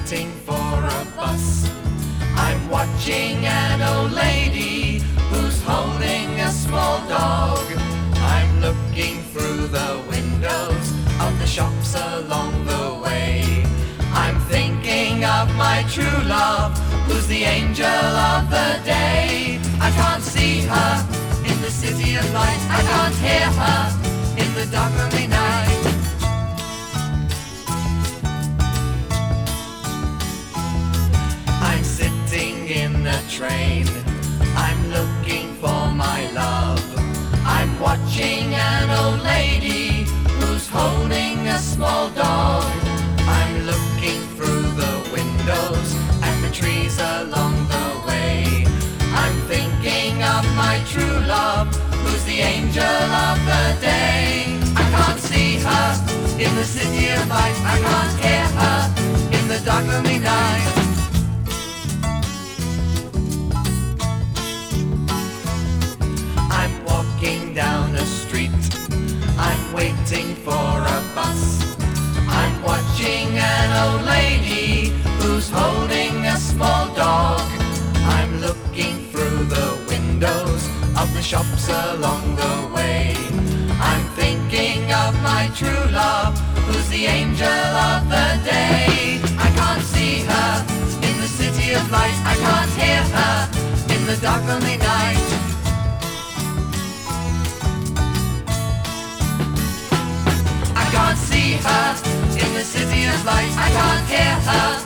waiting for a bus. I'm watching an old lady who's holding a small dog. I'm looking through the windows of the shops along the way. I'm thinking of my true love, who's the angel of the day. I can't see her in the city of light, I can't hear her in the dark lonely night. I'm sitting in a train, I'm looking for my love. I'm watching an old lady who's holding a small dog. I'm looking through the windows at the trees along the way. I'm thinking of my true love, who's the angel of the day. I can't see her in the city of light, I can't hear her in the dark lonely night. I'm walking down a street, I'm waiting for a bus. I'm watching an old lady who's holding a small dog. I'm looking through the windows of the shops along the way. I'm thinking of my true love, who's the angel of the day. I can't see her in the city of light, I can't hear her in the dark lonely night. I can't see her in the city of light, I can't hear her